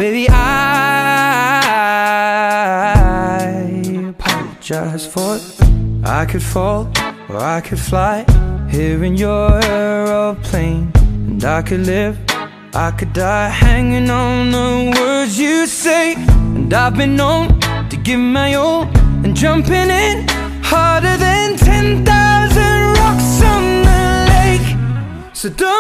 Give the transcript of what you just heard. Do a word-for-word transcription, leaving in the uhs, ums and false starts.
baby, I apologize for it. I could fall or I could fly here in your aeroplane, and I could live, I could die hanging on the words you say. And I've been known to give my all and jumping in harder than ten thousand rocks on the lake. So don't